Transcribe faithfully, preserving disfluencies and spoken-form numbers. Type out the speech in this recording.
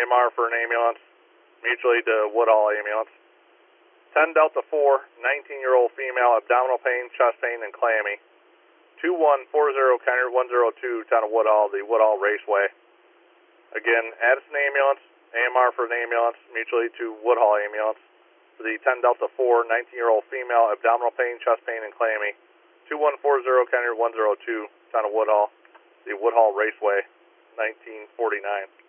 M R for an ambulance, mutually to Woodhall Ambulance. ten Delta four, nineteen-year-old female, abdominal pain, chest pain, and clammy. two one four zero Kennard one zero two, town of Woodhall, the Woodhall Raceway. Again, Addison Ambulance, A M R for an ambulance, mutually to Woodhall Ambulance. For the ten Delta four, nineteen-year-old female, abdominal pain, chest pain, and clammy. two one four zero Kennard one zero two, town of Woodhall, the Woodhall Raceway, nineteen forty-nine.